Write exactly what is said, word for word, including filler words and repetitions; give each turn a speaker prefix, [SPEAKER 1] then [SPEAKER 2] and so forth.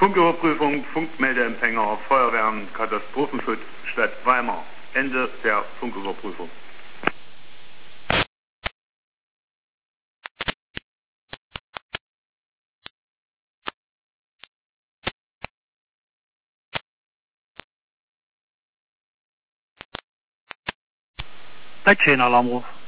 [SPEAKER 1] Funküberprüfung, Funkmeldeempfänger, Feuerwehren, Katastrophenschutz, Stadt Weimar. Ende der Funküberprüfung.
[SPEAKER 2] sechzehn Alarmruf.